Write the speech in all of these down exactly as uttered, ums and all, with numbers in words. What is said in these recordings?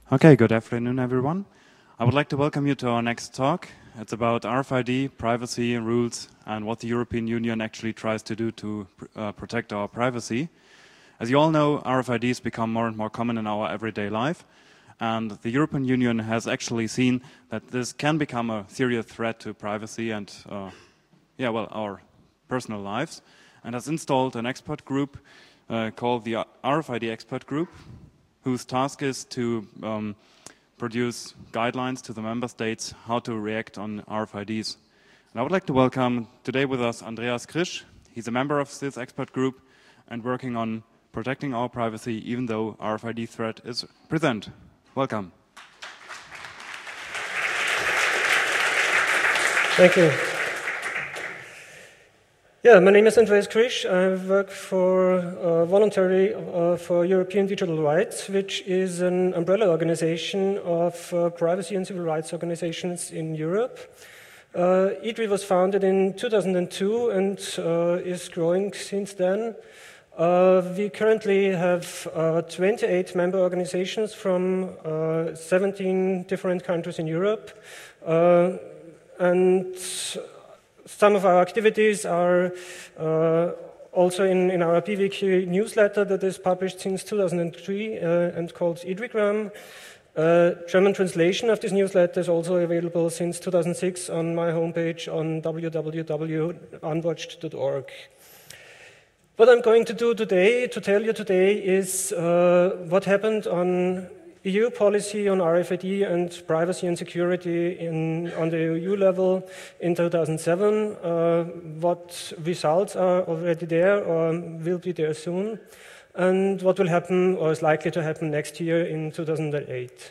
Okay, good afternoon, everyone. I would like to welcome you to our next talk. It's about R F I D, privacy and rules, and what the European Union actually tries to do to uh, protect our privacy. As you all know, R F I Ds become more and more common in our everyday life, and the European Union has actually seen that this can become a serious threat to privacy and, uh, yeah, well, our personal lives, and has installed an expert group uh, called the R F I D Expert Group, whose task is to um, produce guidelines to the member states how to react on R F I Ds. And I would like to welcome today with us Andreas Krisch. He's a member of this expert group and working on protecting our privacy even though R F I D threat is present. Welcome. Thank you. Yeah, my name is Andreas Krisch. I work for uh, Voluntary uh, for European Digital Rights, which is an umbrella organization of uh, privacy and civil rights organizations in Europe. Uh, I D R I was founded in two thousand two and uh, is growing since then. Uh, we currently have uh, twenty-eight member organizations from uh, seventeen different countries in Europe. Uh, and Some of our activities are uh, also in, in our P V Q newsletter that is published since two thousand three uh, and called IDRIGRAM. Uh, German translation of this newsletter is also available since two thousand six on my homepage on w w w dot unwatched dot org. What I'm going to do today, to tell you today, is uh, what happened on E U policy on R F I D and privacy and security in, on the E U level in two thousand seven, uh, what results are already there or will be there soon, and what will happen or is likely to happen next year in two thousand eight.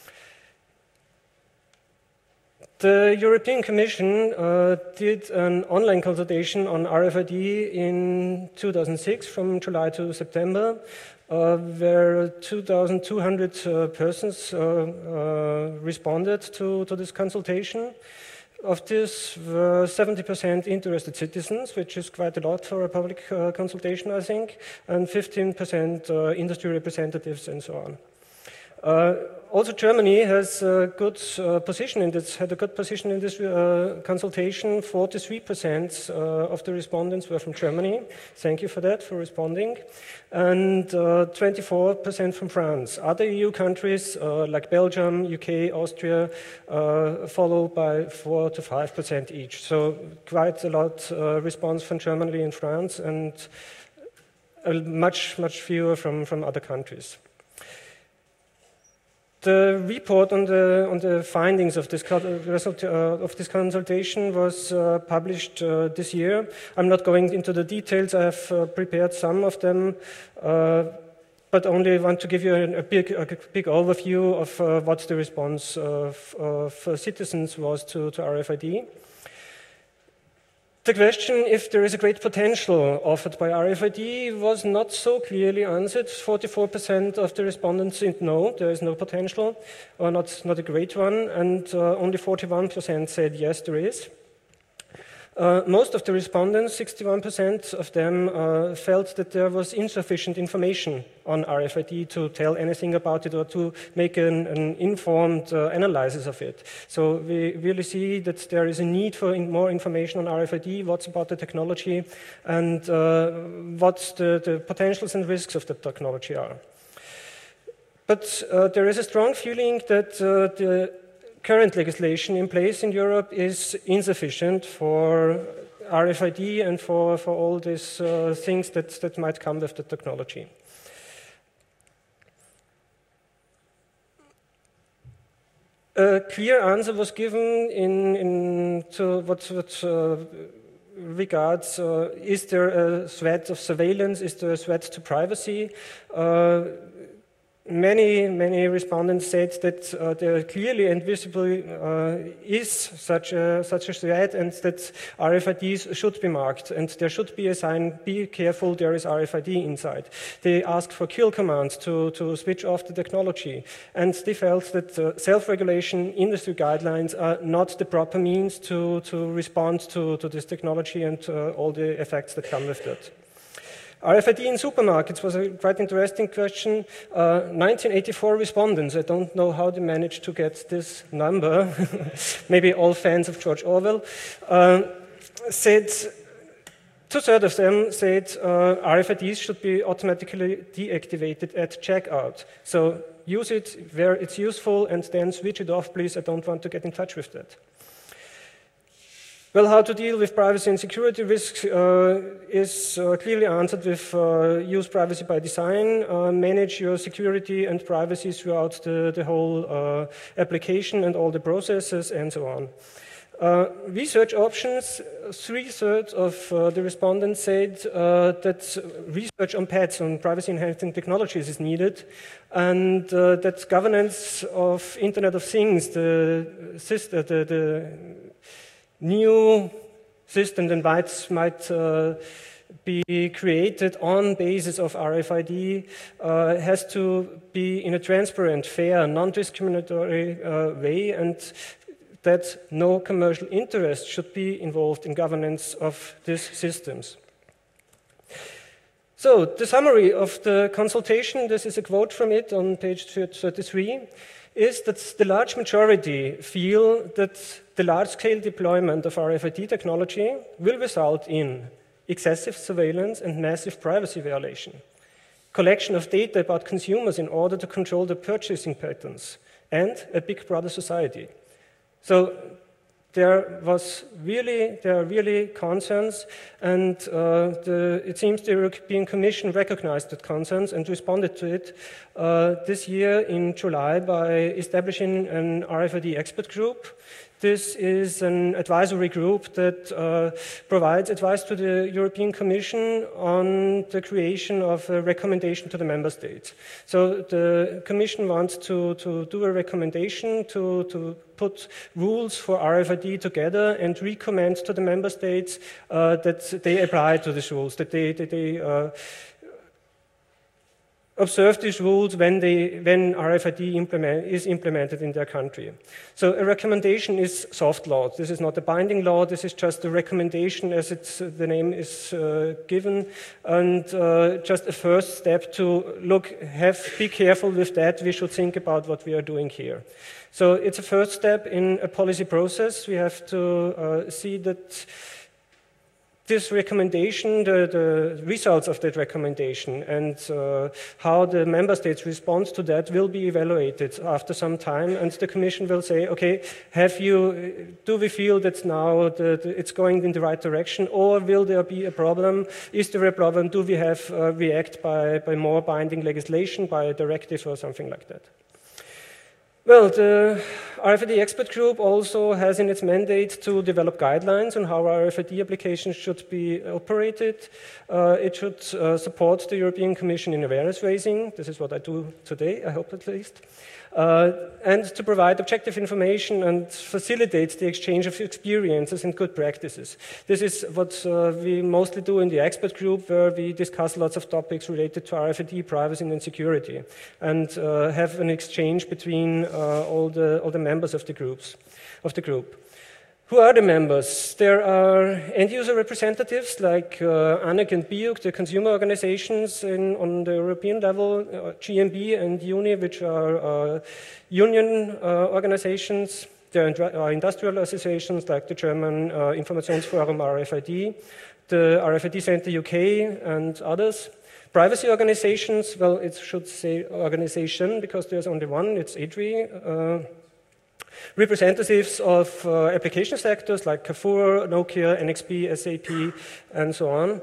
The European Commission uh, did an online consultation on R F I D in two thousand six from July to September. Uh, where two thousand two hundred uh, persons uh, uh, responded to, to this consultation. Of this, were seventy percent interested citizens, which is quite a lot for a public uh, consultation, I think, and fifteen percent uh, industry representatives and so on. Uh, also, Germany has a good uh, position in this, had a good position in this uh, consultation. forty-three percent uh, of the respondents were from Germany. Thank you for that, for responding. And uh, twenty-four percent from France. Other E U countries uh, like Belgium, U K, Austria uh, follow by four to five percent each. So quite a lot uh, response from Germany and France, and a much, much fewer from, from other countries. The report on the, on the findings of this, result, uh, of this consultation was uh, published uh, this year. I'm not going into the details. I have uh, prepared some of them, uh, but only want to give you a, a, big, a big overview of uh, what the response of, of citizens was to, to R F I D. The question if there is a great potential offered by R F I D was not so clearly answered. forty-four percent of the respondents said no, there is no potential, or not, not a great one, and uh, only forty-one percent said yes, there is. Uh, most of the respondents, sixty-one percent of them, uh, felt that there was insufficient information on R F I D to tell anything about it or to make an, an informed uh, analysis of it. So we really see that there is a need for in more information on R F I D, what's about the technology, and uh, what the, the potentials and risks of the technology are. But uh, there is a strong feeling that uh, the current legislation in place in Europe is insufficient for R F I D and for, for all these uh, things that, that might come with the technology. A clear answer was given in, in to what, what uh, regards, uh, is there a threat of surveillance, is there a threat to privacy? Uh, Many, many respondents said that uh, there clearly and visibly uh, is such a, such a threat, and that R F I Ds should be marked, and there should be a sign, be careful, there is R F I D inside. They asked for kill commands to, to switch off the technology, and they felt that uh, self-regulation, industry guidelines are not the proper means to, to respond to, to this technology and uh, all the effects that come with it. R F I D in supermarkets was a quite interesting question. Uh, nineteen eighty-four respondents, I don't know how they managed to get this number, maybe all fans of George Orwell, uh, said, two-thirds of them said uh, R F I Ds should be automatically deactivated at checkout. So use it where it's useful and then switch it off, please, I don't want to get in touch with that. Well, how to deal with privacy and security risks uh, is uh, clearly answered with uh, use privacy by design, uh, manage your security and privacy throughout the, the whole uh, application and all the processes and so on. Uh, research options, three-thirds of uh, the respondents said uh, that research on pets, on privacy-enhancing technologies is needed, and uh, that governance of Internet of Things, the, system, the, the new system that might, might uh, be created on basis of R F I D uh, has to be in a transparent, fair, non-discriminatory uh, way, and that no commercial interest should be involved in governance of these systems. So, the summary of the consultation, this is a quote from it on page thirty-three, is that the large majority feel that the large-scale deployment of R F I D technology will result in excessive surveillance and massive privacy violation, collection of data about consumers in order to control their purchasing patterns, and a big brother society. So there was really, there are really concerns, and uh, the, it seems the European Commission recognized that concerns and responded to it uh, this year in July by establishing an R F I D expert group. This is an advisory group that uh, provides advice to the European Commission on the creation of a recommendation to the member states. So the Commission wants to, to do a recommendation to, to put rules for R F I D together and recommend to the member states uh, that they apply to these rules, that they, that they uh, observe these rules when, they, when R F I D implement, is implemented in their country. So a recommendation is soft law. This is not a binding law. This is just a recommendation as it's, uh, the name is uh, given, and uh, just a first step to look, have, be careful with that. We should think about what we are doing here. So it's a first step in a policy process. We have to uh, see that this recommendation, the, the results of that recommendation and uh, how the member states respond to that will be evaluated after some time, and the Commission will say, okay, have you, do we feel that now the, the, it's going in the right direction, or will there be a problem? Is there a problem? Do we have uh, react by, by more binding legislation, by a directive or something like that? Well, the R F I D expert group also has in its mandate to develop guidelines on how R F I D applications should be operated. Uh, it should uh, support the European Commission in awareness raising. This is what I do today, I hope at least. Uh, and to provide objective information and facilitate the exchange of experiences and good practices. This is what uh, we mostly do in the expert group, where we discuss lots of topics related to R F I D, privacy and security, and uh, have an exchange between uh, all the all the members of the groups of the group. Who are the members? There are end-user representatives like uh, A N E C and B I U C, the consumer organizations in, on the European level, uh, G M B and U N I, which are uh, union uh, organizations. There are industrial associations like the German uh, Informationsforum R F I D, the R F I D Center U K, and others. Privacy organizations, well, it should say organization because there's only one, it's A D R I. Uh, Representatives of uh, application sectors like Carrefour, Nokia, N X P, S A P, and so on.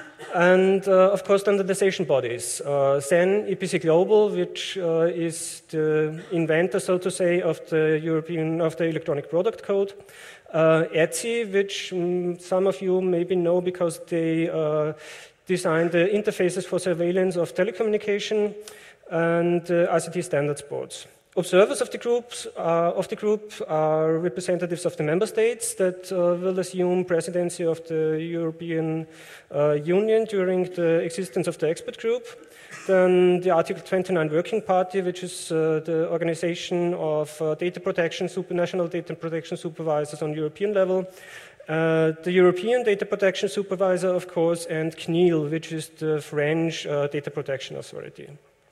And uh, of course, standardization bodies. Uh, C E N, E P C Global, which uh, is the inventor, so to say, of the European, of the electronic product code. Uh, E T S I, which um, some of you maybe know because they uh, designed the interfaces for surveillance of telecommunication, and uh, I C T standards boards. Observers of the groups uh, of the group are representatives of the member states that uh, will assume presidency of the European uh, Union during the existence of the expert group. Then the Article twenty-nine Working Party, which is uh, the organization of uh, data protection, super national data protection supervisors on European level. Uh, the European Data Protection Supervisor, of course, and C N I L, which is the French uh, Data Protection Authority.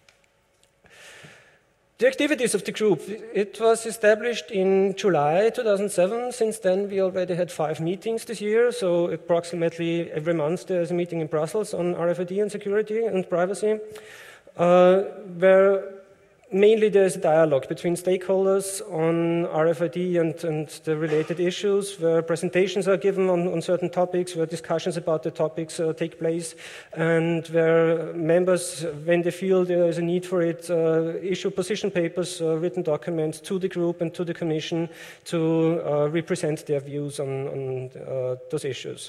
The activities of the group, it was established in July two thousand seven. Since then, we already had five meetings this year, so approximately every month there's a meeting in Brussels on R F I D and security and privacy, uh, where mainly there's a dialogue between stakeholders on R F I D and, and the related issues, where presentations are given on, on certain topics, where discussions about the topics uh, take place, and where members, when they feel there is a need for it, uh, issue position papers, uh, written documents to the group and to the Commission to uh, represent their views on, on uh, those issues.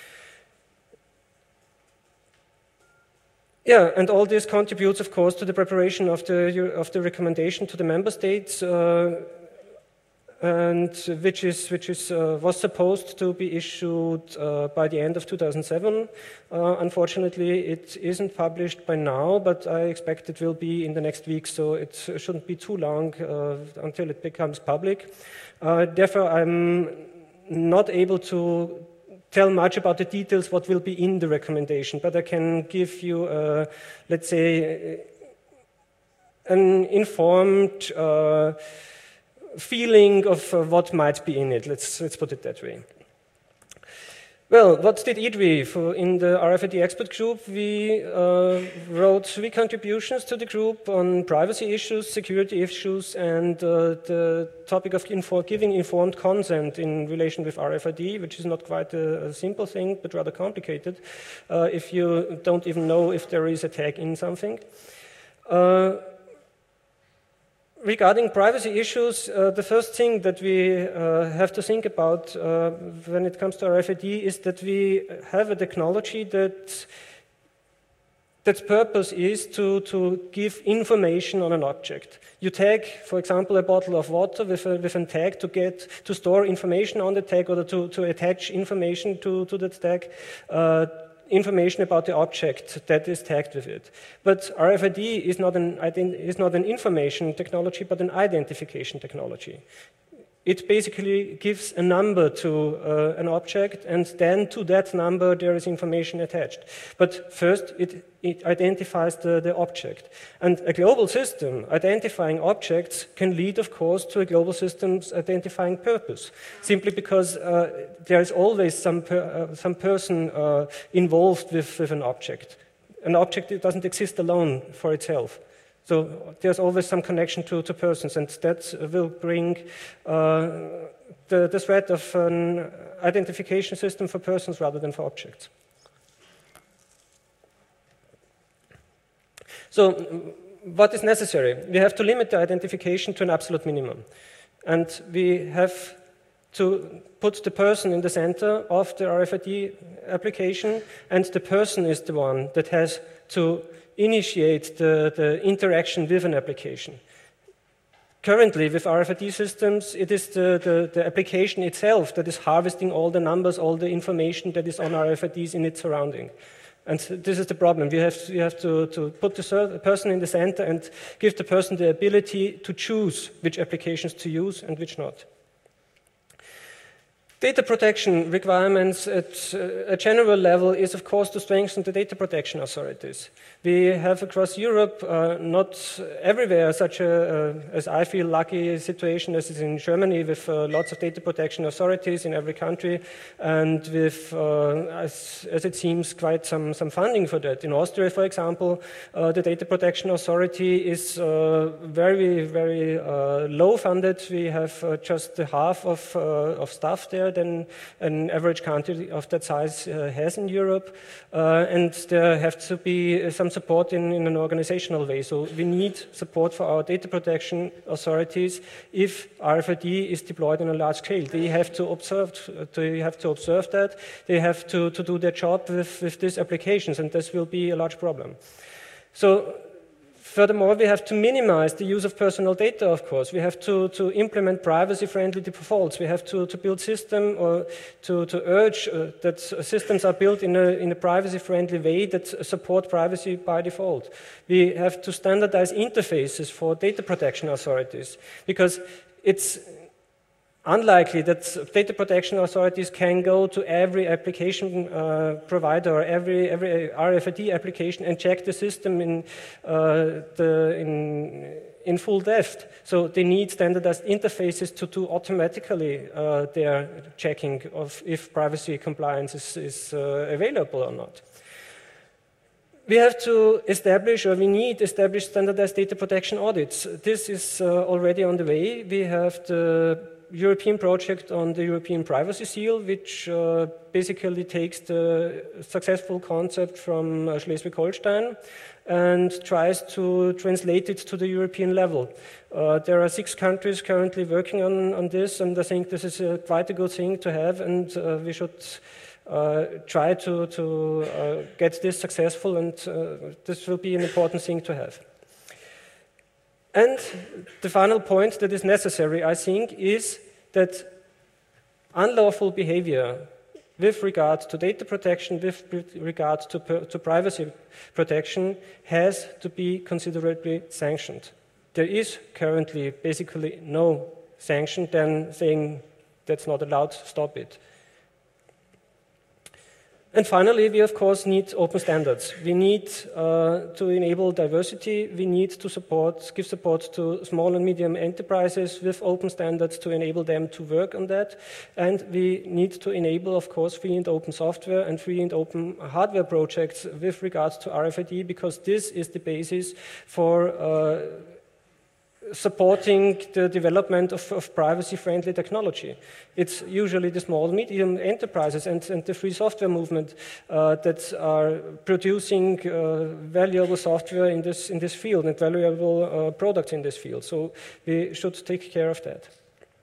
Yeah, and all this contributes, of course, to the preparation of the, of the recommendation to the member states, uh, and which is, which is, uh, was supposed to be issued uh, by the end of two thousand seven. Uh, unfortunately, it isn't published by now, but I expect it will be in the next week, so it shouldn't be too long uh, until it becomes public. Uh, therefore, I'm not able to tell much about the details, what will be in the recommendation, but I can give you, uh, let's say, an informed uh, feeling of uh, what might be in it. Let's, let's put it that way. Well, what did I D R I? For in the R F I D expert group, we uh, wrote three contributions to the group on privacy issues, security issues, and uh, the topic of info giving informed consent in relation with R F I D, which is not quite a, a simple thing, but rather complicated, uh, if you don't even know if there is a tag in something. Uh, Regarding privacy issues, uh, the first thing that we uh, have to think about uh, when it comes to R F I D is that we have a technology that that's purpose is to, to give information on an object. You tag, for example, a bottle of water with a, with a tag to get to store information on the tag or to, to attach information to, to that tag. Uh, information about the object that is tagged with it. But R F I D is not an, is not an information technology, but an identification technology. It basically gives a number to uh, an object, and then to that number there is information attached. But first, it, it identifies the, the object. And a global system identifying objects can lead, of course, to a global system's identifying purpose, simply because uh, there is always some, per, uh, some person uh, involved with, with an object. An object it doesn't exist alone for itself. So there's always some connection to, to persons, and that will bring uh, the, the threat of an identification system for persons rather than for objects. So what is necessary? We have to limit the identification to an absolute minimum. And we have to put the person in the center of the R F I D application, and the person is the one that has to initiate the, the interaction with an application. Currently, with R F I D systems, it is the, the, the application itself that is harvesting all the numbers, all the information that is on R F I Ds in its surrounding. And this is the problem. We have, we have to, to put the person in the center and give the person the ability to choose which applications to use and which not. Data protection requirements at a general level is, of course, to strengthen the data protection authorities. We have across Europe, uh, not everywhere, such a, uh, as I feel, lucky situation as is in Germany, with uh, lots of data protection authorities in every country, and with, uh, as, as it seems, quite some, some funding for that. In Austria, for example, uh, the data protection authority is uh, very, very uh, low funded. We have uh, just the half of, uh, of staff there than an average country of that size uh, has in Europe, uh, and there have to be some support in, in an organizational way. So we need support for our data protection authorities if R F I D is deployed on a large scale. They have to observe, they have to observe that, they have to, to do their job with, with these applications, and this will be a large problem. So furthermore, we have to minimize the use of personal data, of course. We have to, to implement privacy-friendly defaults. We have to, to build systems or to, to urge uh, that systems are built in a, in a privacy-friendly way that support privacy by default. We have to standardize interfaces for data protection authorities, because it's unlikely that data protection authorities can go to every application uh, provider or every, every R F I D application and check the system in, uh, the, in, in full depth. So they need standardized interfaces to do automatically uh, their checking of if privacy compliance is, is uh, available or not. We have to establish, or we need establish standardized data protection audits. This is uh, already on the way. We have the European project on the European Privacy Seal, which uh, basically takes the successful concept from uh, Schleswig-Holstein and tries to translate it to the European level. Uh, there are six countries currently working on, on this, and I think this is a, quite a good thing to have, and uh, we should uh, try to, to uh, get this successful, and uh, this will be an important thing to have. And the final point that is necessary, I think, is that unlawful behavior with regard to data protection, with regard to, to privacy protection, has to be considerably sanctioned. There is currently basically no sanction than saying that's not allowed, stop it. And finally, we of course need open standards. We need uh, to enable diversity. We need to support, give support to small and medium enterprises with open standards to enable them to work on that. And we need to enable, of course, free and open software and free and open hardware projects with regards to R F I D, because this is the basis for uh, supporting the development of, of privacy-friendly technology. It's usually the small, medium enterprises and, and the free software movement uh, that are producing uh, valuable software in this, in this field and valuable uh, products in this field. So we should take care of that.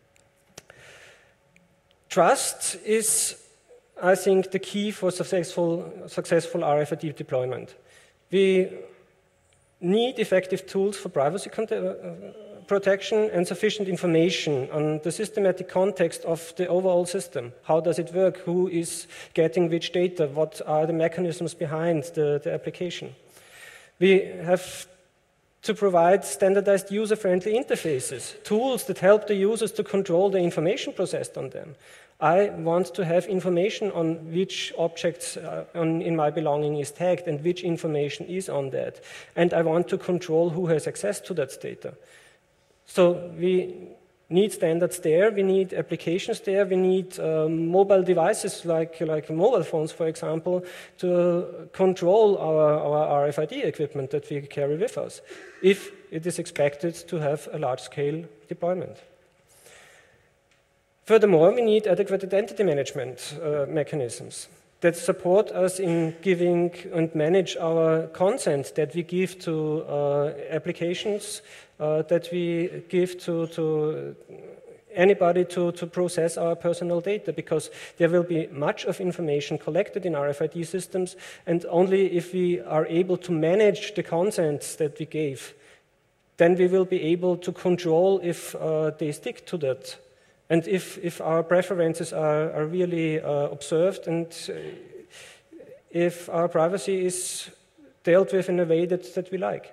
Trust is, I think, the key for successful, successful R F I D deployment. We need effective tools for privacy protection and sufficient information on the systematic context of the overall system. How does it work? Who is getting which data? What are the mechanisms behind the, the application? We have to provide standardized user-friendly interfaces, tools that help the users to control the information processed on them. I want to have information on which objects uh, on, in my belonging is tagged and which information is on that. And I want to control who has access to that data. So we need standards there, we need applications there, we need um, mobile devices like, like mobile phones, for example, to control our, our R F I D equipment that we carry with us, if it is expected to have a large-scale deployment. Furthermore, we need adequate identity management uh, mechanisms that support us in giving and manage our consent that we give to uh, applications, uh, that we give to, to anybody to, to process our personal data, because there will be much of information collected in R F I D systems, and only if we are able to manage the consents that we gave, then we will be able to control if uh, they stick to that. And if, if our preferences are, are really uh, observed, and uh, if our privacy is dealt with in a way that, that we like.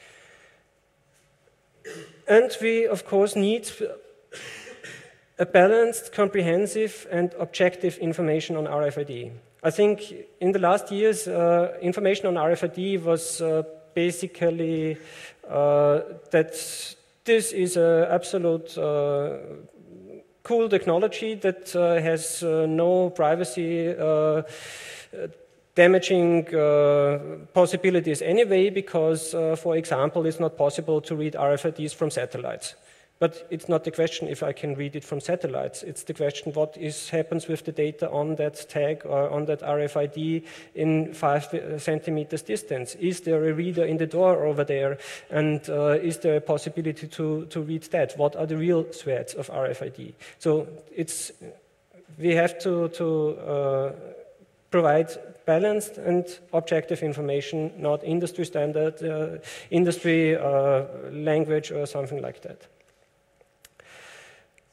And we, of course, need a balanced, comprehensive, and objective information on R F I D. I think in the last years, uh, information on R F I D was uh, basically uh, that this is an absolute uh, cool technology that uh, has uh, no privacy uh, damaging uh, possibilities anyway, because, uh, for example, it's not possible to read R F I Ds from satellites. But it's not the question if I can read it from satellites. It's the question what is, happens with the data on that tag or on that R F I D in five centimeters distance. Is there a reader in the door over there? And uh, is there a possibility to, to read that? What are the real threats of R F I D? So it's, we have to, to uh, provide balanced and objective information, not industry standard, uh, industry uh, language or something like that.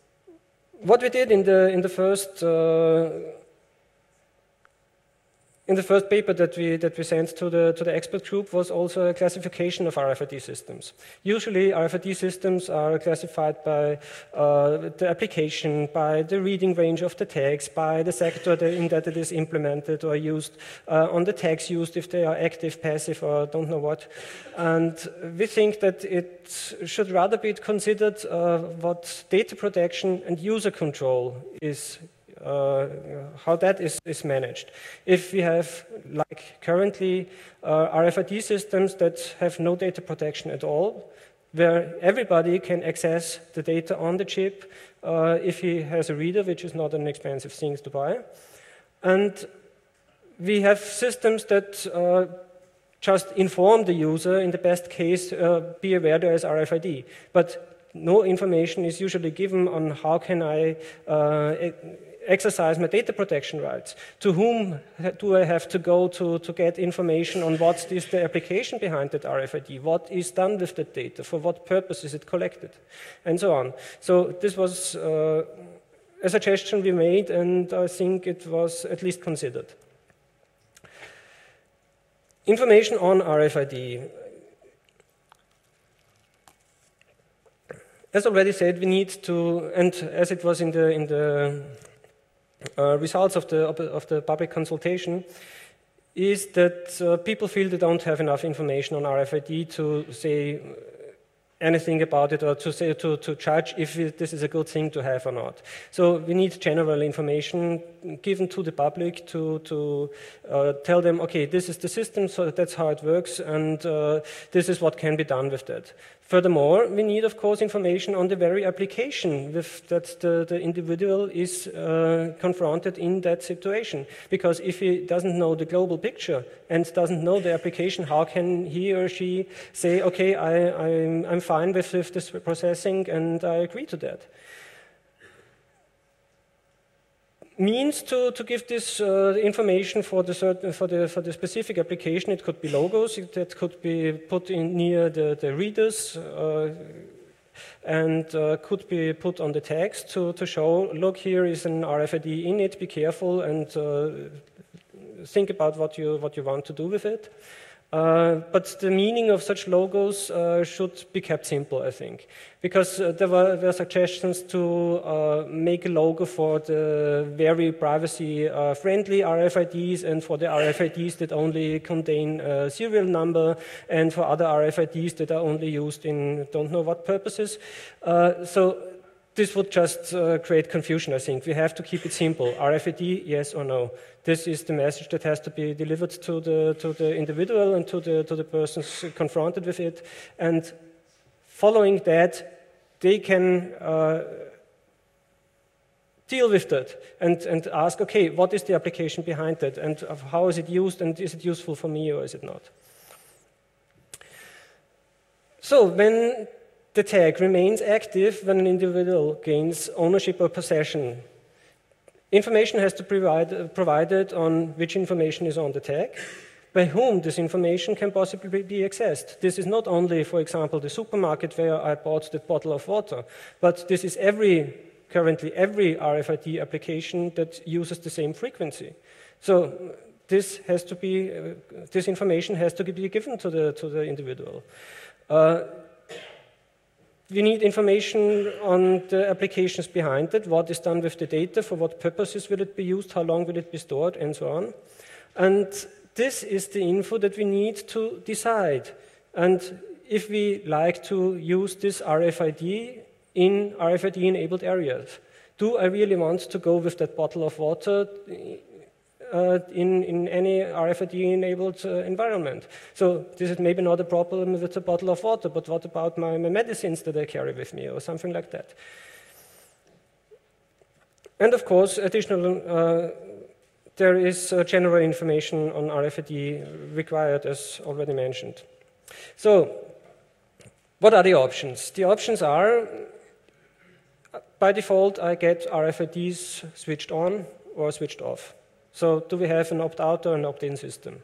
What we did in the in the first uh, in the first paper that we that we sent to the to the expert group was also a classification of R F I D systems. Usually, R F I D systems are classified by uh, the application, by the reading range of the tags, by the sector in that it is implemented or used, uh, on the tags used if they are active, passive, or don't know what. And we think that it should rather be considered uh, what data protection and user control is. Uh, how that is, is managed. If we have, like currently, uh, R F I D systems that have no data protection at all, where everybody can access the data on the chip uh, if he has a reader, which is not an expensive thing to buy. And we have systems that uh, just inform the user, in the best case, uh, be aware there is R F I D. But no information is usually given on how can I uh, exercise my data protection rights. To whom do I have to go to, to get information on what is the application behind that R F I D? What is done with that data? For what purpose is it collected? And so on. So this was uh, a suggestion we made, and I think it was at least considered. Information on R F I D. As already said, we need to, and as it was in the in the uh, results of the of the public consultation, is that uh, people feel they don't have enough information on R F I D to say anything about it or to say to, to judge if it, this is a good thing to have or not. So we need general information given to the public to, to uh, tell them, okay, this is the system, so that's how it works, and uh, this is what can be done with that. Furthermore, we need, of course, information on the very application with that the, the individual is uh, confronted in that situation. Because if he doesn't know the global picture and doesn't know the application, how can he or she say, okay, I, I'm, I'm fine with, with this processing and I agree to that? Means to, to give this uh, information for the, certain, for, the, for the specific application. It could be logos, it, that could be put in near the, the readers, uh, and uh, could be put on the tags to, to show, look, here is an R F I D in it, be careful and uh, think about what you, what you want to do with it. Uh, but the meaning of such logos uh, should be kept simple, I think. Because uh, there were, were suggestions to uh, make a logo for the very privacy-friendly uh, R F I Ds and for the R F I Ds that only contain a serial number and for other R F I Ds that are only used in don't know what purposes. Uh, so this would just uh, create confusion, I think. We have to keep it simple. R F I D, yes or no. This is the message that has to be delivered to the, to the individual and to the, to the persons confronted with it. And following that, they can uh, deal with that and, and ask, okay, what is the application behind that? And how is it used? And is it useful for me or is it not? So when the tag remains active when an individual gains ownership or possession, information has to be provide, provided on which information is on the tag, by whom this information can possibly be accessed. This is not only, for example, the supermarket where I bought the bottle of water, but this is every, currently every R F I D application that uses the same frequency. So this has to be, uh, this information has to be given to the, to the individual. Uh, We need information on the applications behind it, what is done with the data, for what purposes will it be used, how long will it be stored, and so on. And this is the info that we need to decide. And if we like to use this R F I D in R F I D-enabled areas, do I really want to go with that bottle of water Uh, in, in any R F I D-enabled uh, environment? So this is maybe not a problem with a bottle of water, but what about my, my medicines that I carry with me or something like that? And of course, additional, uh, there is uh, general information on R F I D required, as already mentioned. So what are the options? The options are, by default, I get R F I Ds switched on or switched off. So do we have an opt-out or an opt-in system?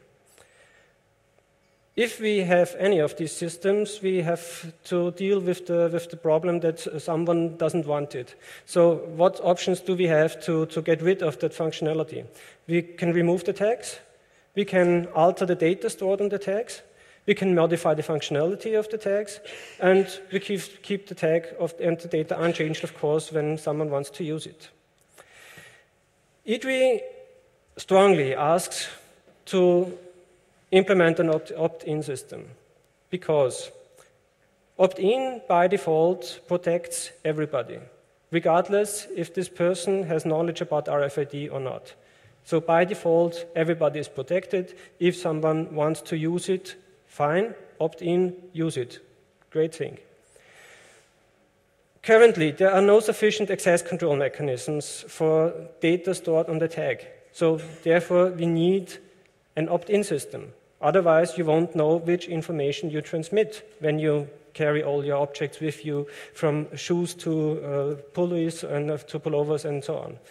If we have any of these systems, we have to deal with the, with the problem that someone doesn't want it. So what options do we have to, to get rid of that functionality? We can remove the tags. We can alter the data stored on the tags. We can modify the functionality of the tags. And we keep, keep the tag of, and the data unchanged, of course, when someone wants to use it. I D W I strongly asks to implement an opt-in system because opt-in by default protects everybody, regardless if this person has knowledge about R F I D or not. So by default, everybody is protected. If someone wants to use it, fine, opt-in, use it. Great thing. Currently, there are no sufficient access control mechanisms for data stored on the tag. So therefore, we need an opt-in system. Otherwise, you won't know which information you transmit when you carry all your objects with you, from shoes to uh, pulleys and uh, to pullovers and so on.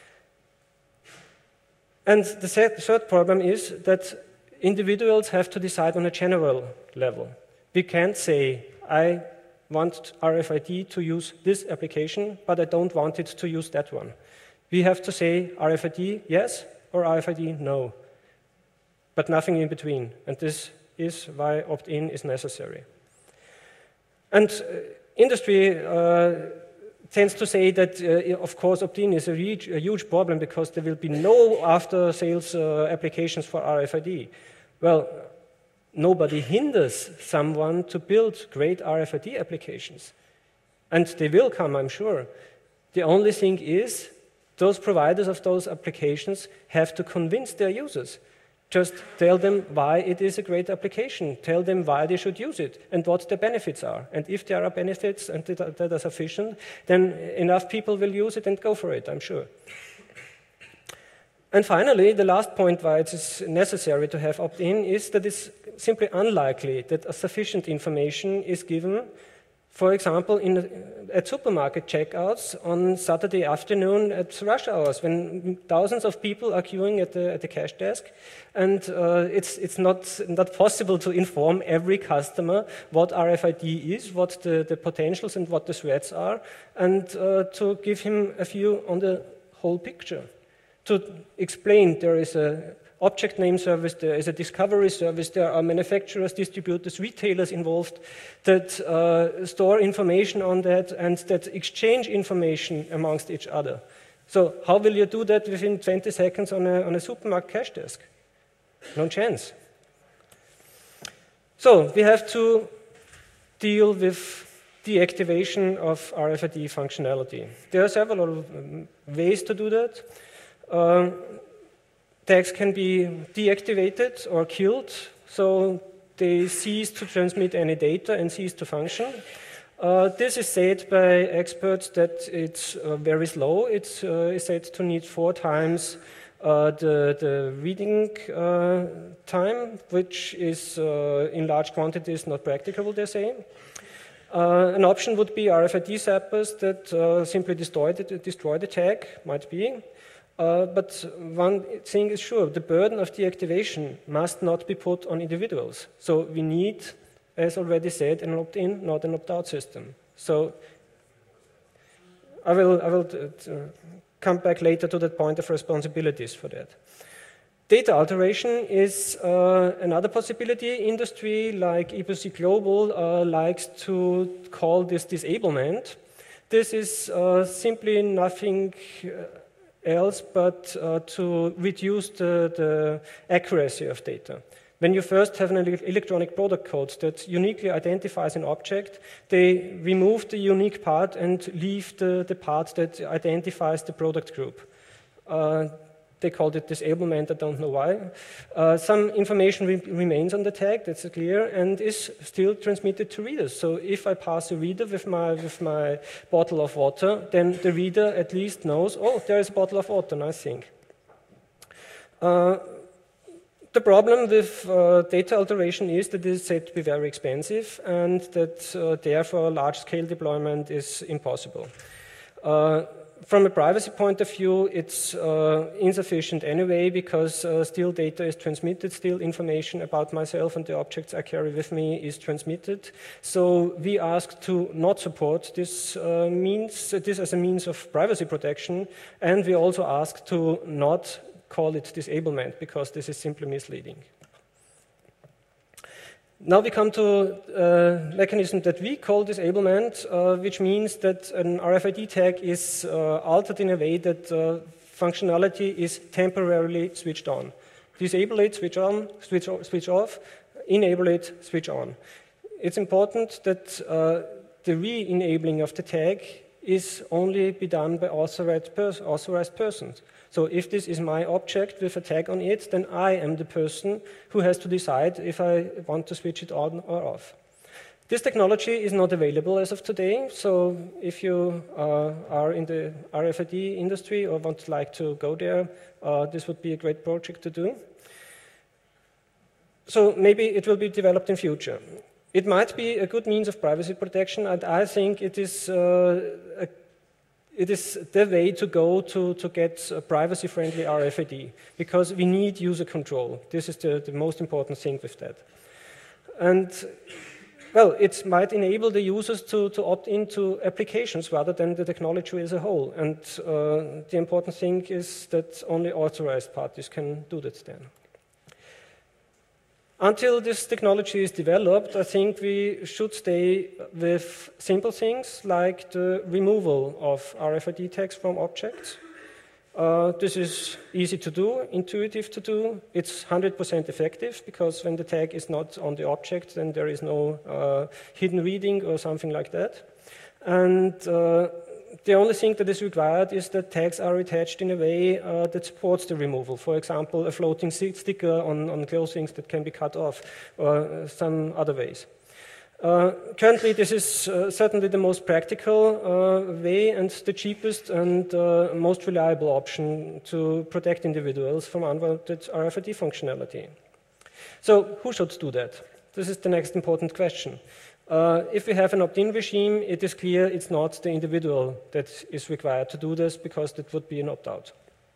And the third problem is that individuals have to decide on a general level. We can't say, I want R F I D to use this application, but I don't want it to use that one. We have to say R F I D yes or R F I D no, but nothing in between. And this is why opt-in is necessary. And uh, industry uh, tends to say that, uh, of course, opt-in is a, a huge problem because there will be no after-sales uh, applications for R F I D. Well, nobody hinders someone to build great R F I D applications. And they will come, I'm sure. The only thing is, those providers of those applications have to convince their users. Just tell them why it is a great application. Tell them why they should use it and what the benefits are. And if there are benefits and that are sufficient, then enough people will use it and go for it, I'm sure. And finally, the last point why it is necessary to have opt-in is that it's simply unlikely that a sufficient information is given, for example, in, at supermarket checkouts on Saturday afternoon at rush hours when thousands of people are queuing at the, at the cash desk, and uh, it's, it's not, not possible to inform every customer what R F I D is, what the, the potentials and what the threats are, and uh, to give him a view on the whole picture. To explain there is a object name service, there is a discovery service, there are manufacturers, distributors, retailers involved that uh, store information on that and that exchange information amongst each other. So how will you do that within twenty seconds on a, on a supermarket cash desk? No chance. So we have to deal with deactivation of R F I D functionality. There are several um, ways to do that. Uh, tags can be deactivated or killed, so they cease to transmit any data and cease to function. Uh, this is said by experts that it's uh, very slow. It's uh, said to need four times uh, the, the reading uh, time, which is uh, in large quantities not practicable, they say. Uh, an option would be R F I D zappers that uh, simply destroy the, destroy the tag, might be. Uh, but one thing is sure, the burden of deactivation must not be put on individuals. So we need, as already said, an opt-in, not an opt-out system. So I will, I will uh, come back later to that point of responsibilities for that. Data alteration is uh, another possibility. Industry like E P C Global uh, likes to call this disablement. This is uh, simply nothing uh, else but uh, to reduce the, the accuracy of data. When you first have an electronic product code that uniquely identifies an object, they remove the unique part and leave the, the part that identifies the product group. Uh, They called it disablement, I don't know why. Uh, some information re remains on the tag, that's clear, and is still transmitted to readers. So if I pass a reader with my, with my bottle of water, then the reader at least knows, oh, there is a bottle of water, nice thing. Uh, the problem with uh, data alteration is that it is said to be very expensive and that uh, therefore large-scale deployment is impossible. Uh, From a privacy point of view, it's uh, insufficient anyway because uh, still data is transmitted, still information about myself and the objects I carry with me is transmitted. So we ask to not support this uh, means, this as a means of privacy protection, and we also ask to not call it disablement, because this is simply misleading. Now we come to a mechanism that we call disablement, uh, which means that an R F I D tag is uh, altered in a way that uh, functionality is temporarily switched on. Disable it, switch on, switch, switch off, enable it, switch on. It's important that uh, the re-enabling of the tag is only be done by authorized, pers authorized persons. So if this is my object with a tag on it, then I am the person who has to decide if I want to switch it on or off. This technology is not available as of today, so if you uh, are in the R F I D industry or want to like to go there, uh, this would be a great project to do. So maybe it will be developed in future. It might be a good means of privacy protection, and I think it is uh, a It is the way to go to, to get a privacy-friendly R F I D, because we need user control. This is the, the most important thing with that. And, well, it might enable the users to, to opt into applications rather than the technology as a whole. And uh, the important thing is that only authorized parties can do that then. Until this technology is developed, I think we should stay with simple things like the removal of R F I D tags from objects. Uh, this is easy to do, intuitive to do. It's one hundred percent effective, because when the tag is not on the object, then there is no uh, hidden reading or something like that. And uh, the only thing that is required is that tags are attached in a way uh, that supports the removal. For example, a floating sticker on, on clothing that can be cut off, or some other ways. Uh, currently, this is uh, certainly the most practical uh, way and the cheapest and uh, most reliable option to protect individuals from unwanted R F I D functionality. So, who should do that? This is the next important question. Uh, if we have an opt-in regime, it is clear it's not the individual that is required to do this, because that would be an opt-out.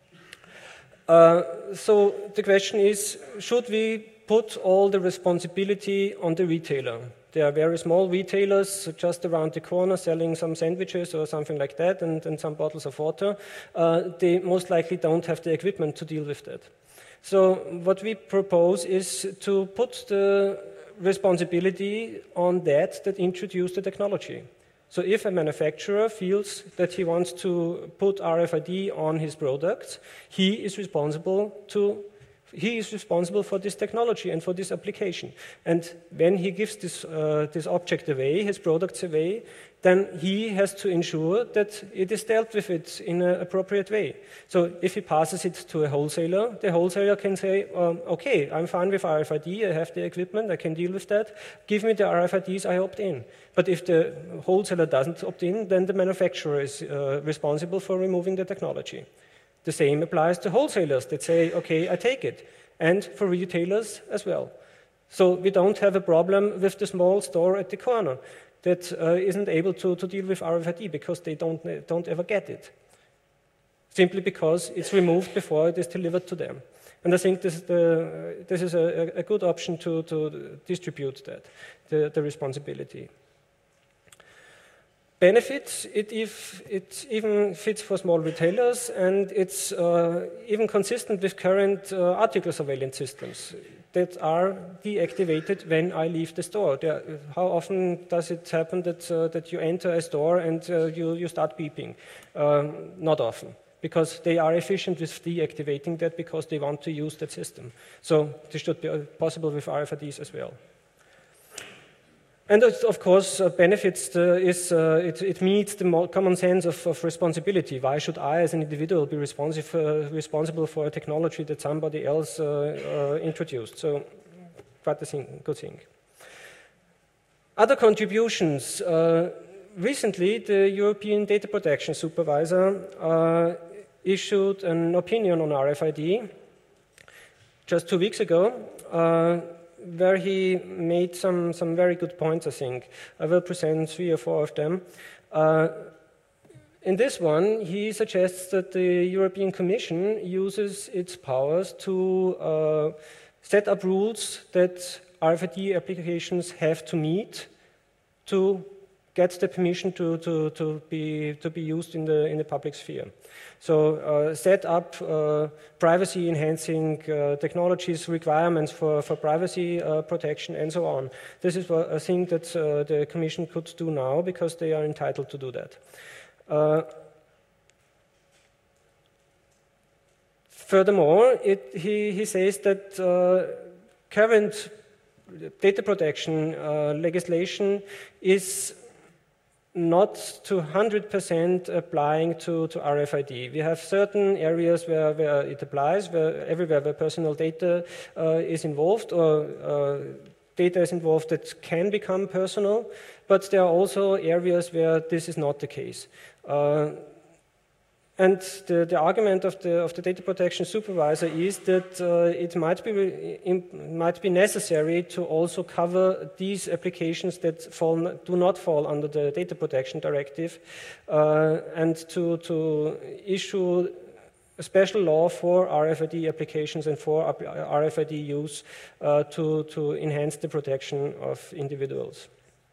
Uh, so the question is, should we put all the responsibility on the retailer? There are very small retailers just around the corner selling some sandwiches or something like that, and, and some bottles of water. Uh, they most likely don't have the equipment to deal with that. So what we propose is to put the responsibility on that that introduced the technology. So if a manufacturer feels that he wants to put R F I D on his products, he is responsible to he is responsible for this technology and for this application. And when he gives this uh, this object away, his products away, then he has to ensure that it is dealt with it in an appropriate way. So if he passes it to a wholesaler, the wholesaler can say, um, okay, I'm fine with R F I D, I have the equipment, I can deal with that, give me the R F I Ds, I opt in. But if the wholesaler doesn't opt in, then the manufacturer is uh, responsible for removing the technology. The same applies to wholesalers that say, okay, I take it, and for retailers as well. So we don't have a problem with the small store at the corner that uh, isn't able to, to deal with R F I D because they don't, don't ever get it, simply because it's removed before it is delivered to them. And I think this is, the, this is a, a good option to, to distribute that, the, the responsibility. Benefits, it, if, it even fits for small retailers, and it's uh, even consistent with current uh, article surveillance systems that are deactivated when I leave the store. There, how often does it happen that, uh, that you enter a store and uh, you, you start beeping? Um, not often, because they are efficient with deactivating that because they want to use that system. So this should be possible with R F I Ds as well. And of course, uh, benefits the, is uh, it, it meets the more common sense of, of responsibility. Why should I, as an individual, be responsive, uh, responsible for a technology that somebody else uh, uh, introduced? So, quite a thing, good thing. Other contributions. Uh, recently, the European Data Protection Supervisor uh, issued an opinion on R F I D just two weeks ago. Uh, where he made some, some very good points, I think. I will present three or four of them. Uh, in this one, he suggests that the European Commission uses its powers to uh, set up rules that R F I D applications have to meet to gets the permission to, to, to, be, to be used in the, in the public sphere. So uh, set up uh, privacy-enhancing uh, technologies, requirements for, for privacy uh, protection, and so on. This is a thing that uh, the Commission could do now because they are entitled to do that. Uh, furthermore, it, he, he says that uh, current data protection uh, legislation is not to one hundred percent applying to, to R F I D. We have certain areas where, where it applies, where everywhere where personal data uh, is involved or uh, data is involved that can become personal, but there are also areas where this is not the case. Uh, And the, the argument of the, of the data protection supervisor is that uh, it might be, in, might be necessary to also cover these applications that fall, do not fall under the data protection directive uh, and to, to issue a special law for R F I D applications and for R F I D use uh, to, to enhance the protection of individuals.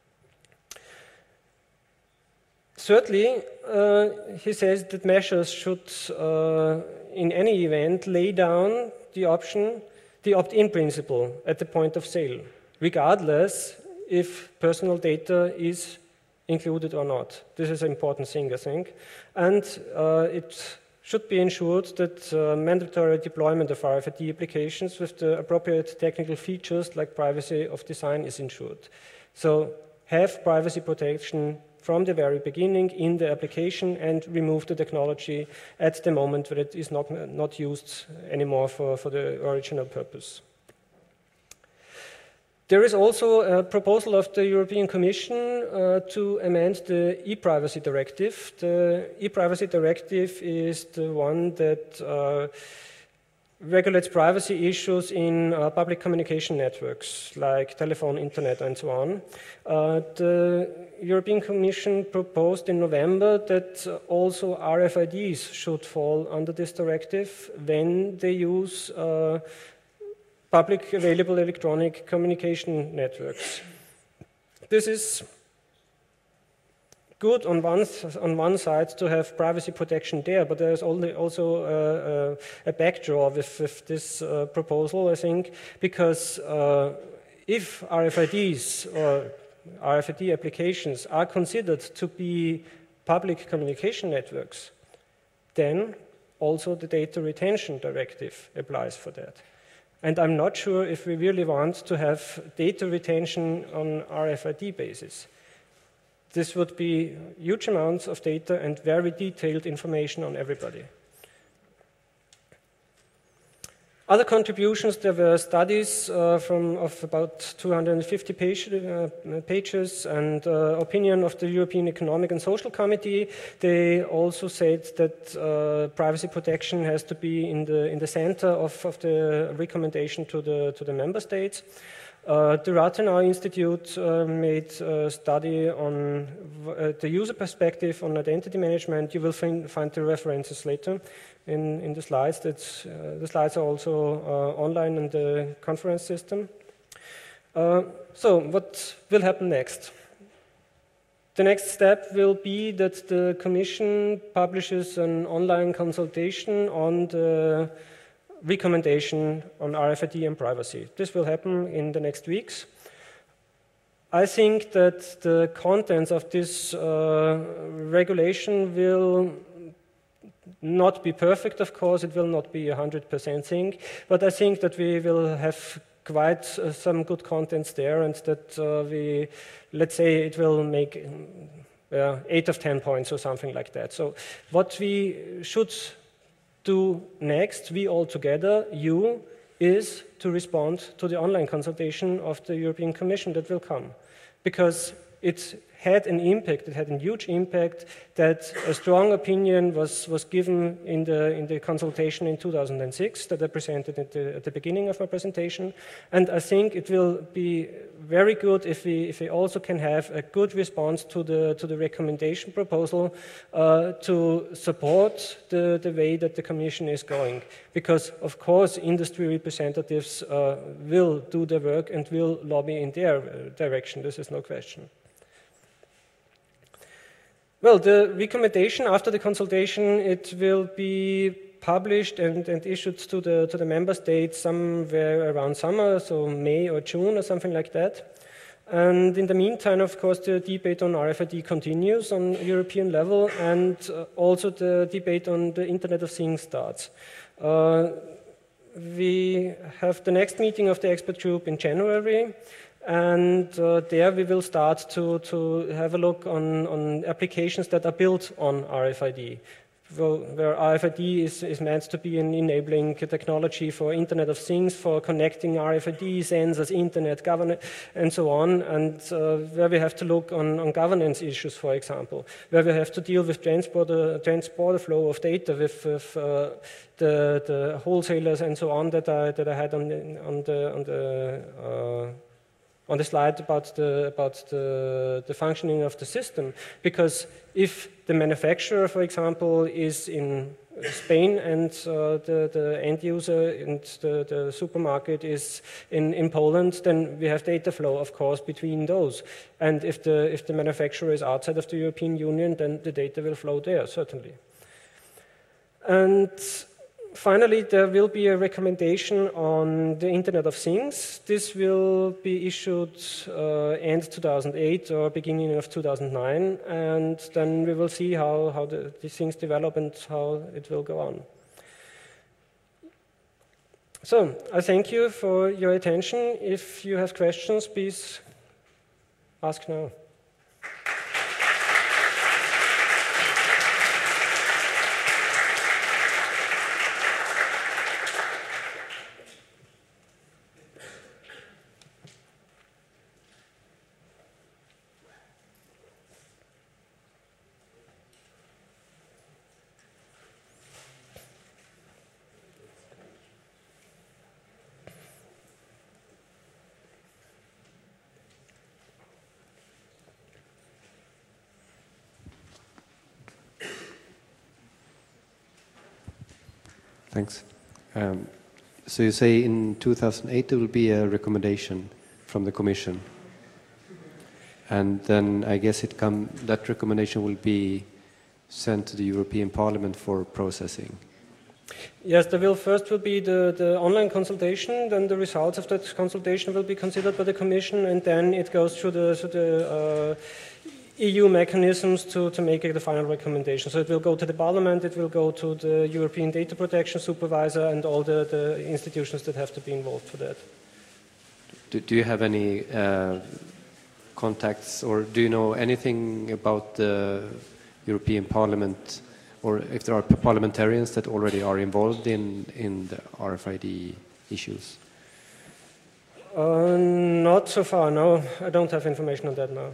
Certainly, uh, he says that measures should, uh, in any event, lay down the option, the opt-in principle at the point of sale, regardless if personal data is included or not. This is an important thing, I think. And uh, it should be ensured that uh, mandatory deployment of R F I D applications with the appropriate technical features like privacy of design is ensured. So have privacy protection from the very beginning in the application and remove the technology at the moment where it is not, not used anymore for, for the original purpose. There is also a proposal of the European Commission uh, to amend the e-privacy directive. The e-privacy directive is the one that uh, regulates privacy issues in uh, public communication networks like telephone, internet, and so on. Uh, the European Commission proposed in November that uh, also R F I Ds should fall under this directive when they use uh, public available electronic communication networks. This is good on one, on one side to have privacy protection there, but there's also uh, uh, a backdraw with, with this uh, proposal, I think, because uh, if R F I Ds or R F I D applications are considered to be public communication networks, then also the data retention directive applies for that. And I'm not sure if we really want to have data retention on R F I D basis. This would be huge amounts of data and very detailed information on everybody. Other contributions, there were studies uh, from, of about two hundred fifty page, uh, pages and uh, opinion of the European Economic and Social Committee. They also said that uh, privacy protection has to be in the, in the center of, of the recommendation to the, to the member states. Uh, the Rathenau Institute uh, made a study on uh, the user perspective on identity management. You will find, find the references later in, in the slides. That's, uh, the slides are also uh, online in the conference system. Uh, so what will happen next? The next step will be that the Commission publishes an online consultation on the recommendation on R F I D and privacy. This will happen in the next weeks. I think that the contents of this uh, regulation will not be perfect, of course. It will not be a one hundred percent thing, but I think that we will have quite uh, some good contents there, and that uh, we, let's say, it will make uh, eight of ten points or something like that. So what we should do next, we all together, you, is to respond to the online consultation of the European Commission that will come. Because it had an impact, it had a huge impact that a strong opinion was, was given in the, in the consultation in two thousand six that I presented at the, at the beginning of my presentation. And I think it will be very good if we, if we also can have a good response to the, to the recommendation proposal uh, to support the, the way that the Commission is going. Because, of course, industry representatives uh, will do their work and will lobby in their direction. This is no question. Well, the recommendation after the consultation, it will be published and, and issued to the, to the member states somewhere around summer, so May or June or something like that. And in the meantime, of course, the debate on R F I D continues on European level, and uh, also the debate on the Internet of Things starts. Uh, we have the next meeting of the expert group in January. And uh, there we will start to, to have a look on, on applications that are built on R F I D, where R F I D is, is meant to be an enabling technology for Internet of Things, for connecting R F I D, sensors, Internet, governance, and so on, and uh, where we have to look on, on governance issues, for example, where we have to deal with transport, transport flow of data with, with uh, the, the wholesalers and so on that I, that I had on the, on the, on the uh, on the slide about the about the, the functioning of the system, because if the manufacturer, for example, is in Spain and uh, the, the end user and the, the supermarket is in, in Poland, then we have data flow, of course, between those. And if the if the manufacturer is outside of the European Union, then the data will flow there, certainly. And finally, there will be a recommendation on the Internet of Things. This will be issued uh, end two thousand eight or beginning of two thousand nine, and then we will see how, how the, these things develop and how it will go on. So, I thank you for your attention. If you have questions, please ask now. Thanks. Um, so you say in two thousand eight there will be a recommendation from the Commission, and then I guess it come that recommendation will be sent to the European Parliament for processing. Yes, there will first will be the, the online consultation, then the results of that consultation will be considered by the Commission, and then it goes through the, through the uh, E U mechanisms to, to make it the final recommendation. So it will go to the Parliament, it will go to the European Data Protection Supervisor and all the, the institutions that have to be involved for that. Do, do you have any uh, contacts, or do you know anything about the European Parliament, or if there are parliamentarians that already are involved in, in the R F I D issues? Uh, not so far, no. I don't have information on that now.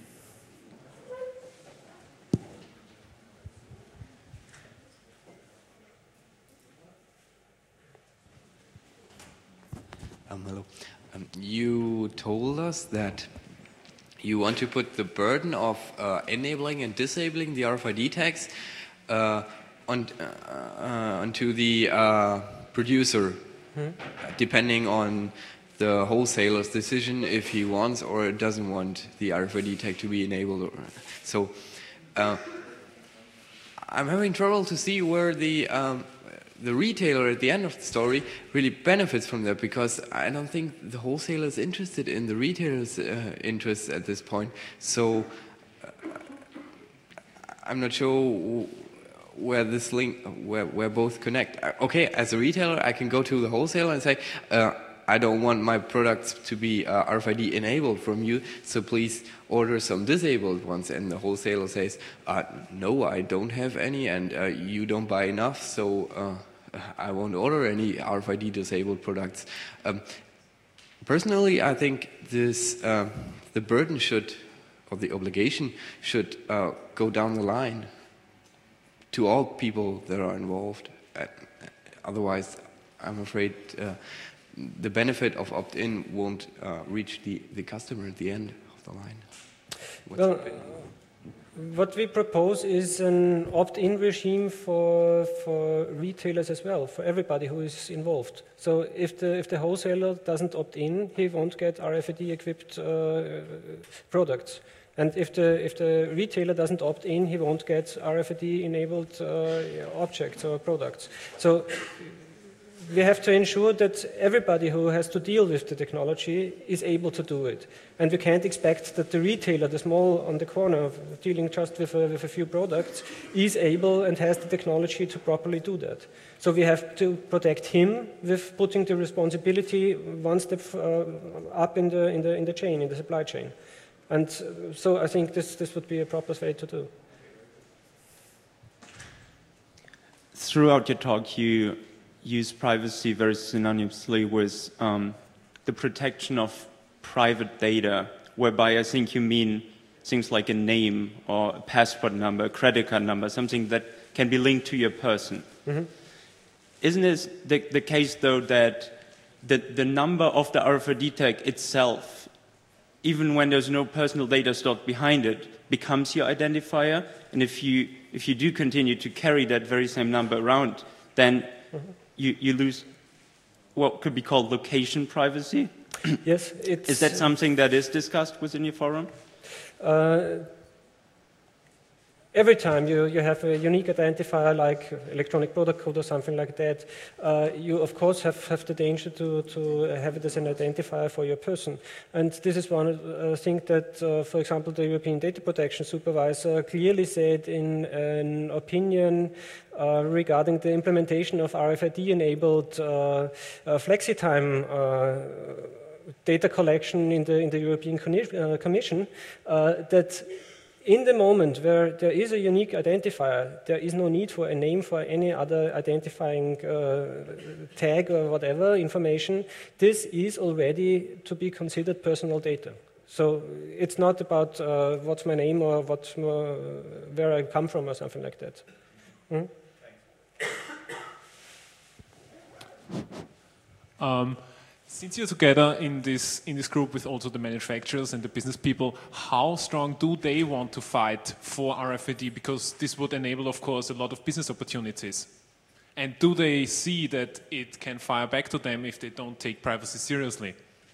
Um, hello. Um, you told us that you want to put the burden of uh, enabling and disabling the R F I D tags uh, on, uh, uh, onto the uh, producer, hmm? depending on the wholesaler's decision if he wants or doesn't want the R F I D tag to be enabled. So uh, I'm having trouble to see where the um, the retailer at the end of the story really benefits from that, because I don't think the wholesaler is interested in the retailer's uh, interests at this point. So uh, I'm not sure where this link, where, where both connect. Okay, as a retailer, I can go to the wholesaler and say, uh, I don't want my products to be uh, R F I D enabled from you, so please order some disabled ones. And the wholesaler says, uh, no, I don't have any, and uh, you don't buy enough, so uh, I won't order any R F I D disabled products. Um, personally, I think this, uh, the burden should, or the obligation should uh, go down the line to all people that are involved. Uh, otherwise, I'm afraid uh, the benefit of opt-in won't uh, reach the, the customer at the end of the line. What's well, what we propose is an opt-in regime for, for retailers as well, for everybody who is involved. So if the, if the wholesaler doesn't opt in, he won't get R F I D-equipped uh, products. And if the, if the retailer doesn't opt in, he won't get R F I D-enabled uh, objects or products. So we have to ensure that everybody who has to deal with the technology is able to do it. And we can't expect that the retailer, the small on the corner, dealing just with a, with a few products, is able and has the technology to properly do that. So we have to protect him with putting the responsibility one step uh, up in the, in, the, in the chain, in the supply chain. And so I think this, this would be a proper way to do. Throughout your talk, you use privacy very synonymously with um, the protection of private data, whereby I think you mean things like a name or a passport number, a credit card number, something that can be linked to your person. Mm-hmm. Isn't it the, the case, though, that the, the number of the R F I D tag itself, even when there's no personal data stored behind it, becomes your identifier? And if you, if you do continue to carry that very same number around, then mm-hmm. You, you lose what could be called location privacy? Yes. It's, is that something that is discussed within your forum? Uh, every time you, you have a unique identifier like electronic product code or something like that, uh, you of course have, have the danger to, to have it as an identifier for your person. And this is one uh, thing that, uh, for example, the European Data Protection Supervisor clearly said in an opinion Uh, regarding the implementation of R F I D-enabled uh, uh, flexi-time uh, data collection in the, in the European uh, Commission, uh, that in the moment where there is a unique identifier, there is no need for a name for any other identifying uh, tag or whatever information. This is already to be considered personal data. So it's not about uh, what's my name or what, uh, where I come from or something like that. Hmm? Um, since you're together in this in this group with also the manufacturers and the business people, how strong do they want to fight for R F I D? Because this would enable, of course, a lot of business opportunities. And do they see that it can fire back to them if they don't take privacy seriously?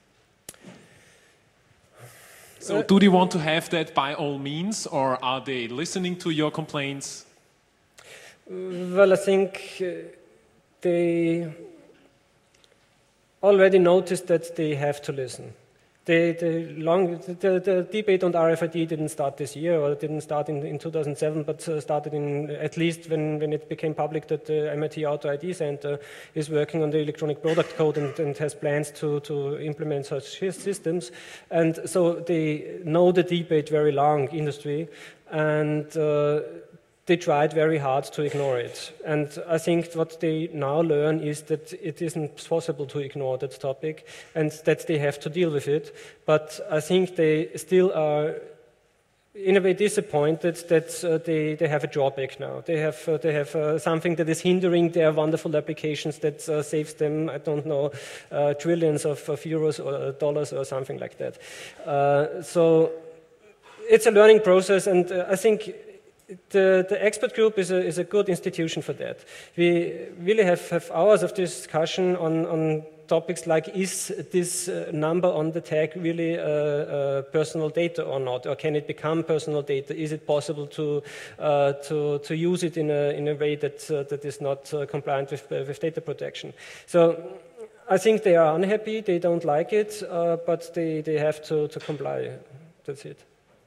So do they want to have that by all means, or are they listening to your complaints? Well, I think uh, they already noticed that they have to listen. They, they long, the, the debate on R F I D didn't start this year, or it didn't start in, in two thousand seven, but uh, started in at least when, when it became public that the M I T Auto I D Center is working on the electronic product code and, and has plans to, to implement such systems. And so they know the debate very long, industry, and uh, they tried very hard to ignore it. And I think what they now learn is that it isn't possible to ignore that topic and that they have to deal with it. But I think they still are in a way disappointed that uh, they, they have a drawback now. They have, uh, they have uh, something that is hindering their wonderful applications that uh, saves them, I don't know, uh, trillions of, of euros or dollars or something like that. Uh, so it's a learning process, and uh, I think The, the expert group is a, is a good institution for that. We really have, have hours of discussion on, on topics like, is this uh, number on the tag really uh, uh, personal data or not? Or can it become personal data? Is it possible to, uh, to, to use it in a, in a way that, uh, that is not uh, compliant with, uh, with data protection? So I think they are unhappy, they don't like it, uh, but they, they have to, to comply. That's it.